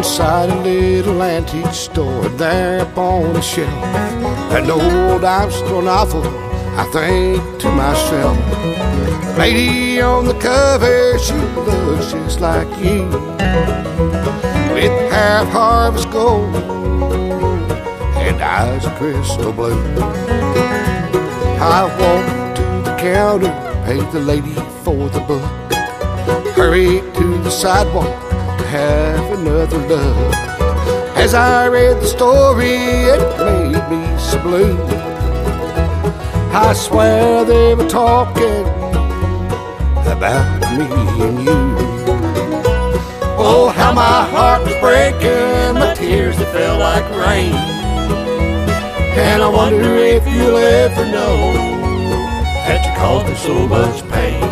inside a little antique store. There upon a shelf, an old Armstrong novel, I think to myself, lady on the cover, she looks just like you, with half-harvest gold and eyes of crystal blue. I walked to the counter, paid the lady for the book, hurried to the sidewalk to have another look. As I read the story, it made me so blue. I swear they were talking about me and you. Oh, how my heart was breaking, my tears that fell like rain. And I wonder if you'll ever know that you caused me so much pain.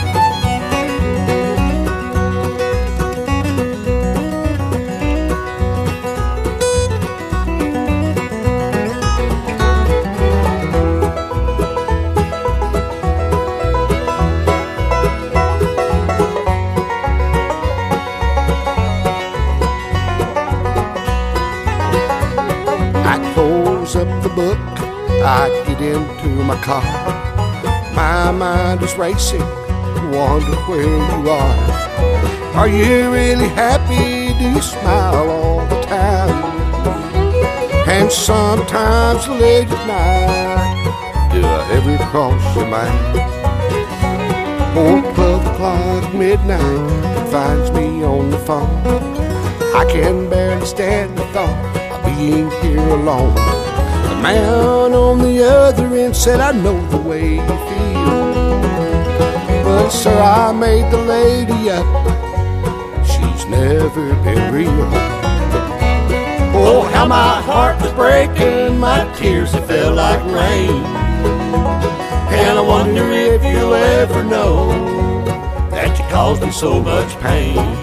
Up the book, I get into my car. My mind is racing, wonder where you are. Are you really happy? Do you smile all the time? And sometimes late at night, do I ever cross your mind? Oh, 12 o'clock midnight finds me on the phone. I can barely stand the thought of being here alone. The man on the other end said, I know the way you feel, but sir, I made the lady up, she's never been real. Oh, how my heart was breaking, my tears that fell like rain. And I wonder if you'll ever know that you caused me so much pain.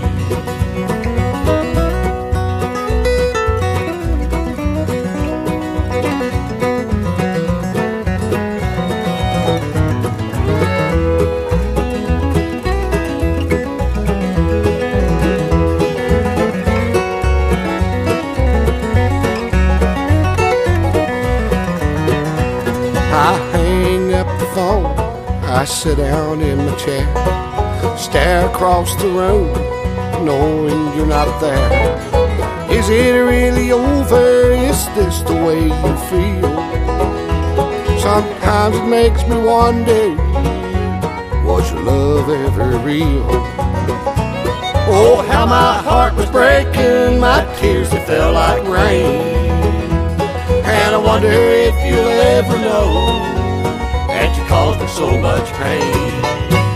I hang up the phone, I sit down in my chair, stare across the room, knowing you're not there. Is it really over? Is this the way you feel? Sometimes it makes me wonder, was your love ever real? Oh, how my heart was breaking, my tears that fell like rain. And I wonder if you'll ever know that you caused me so much pain.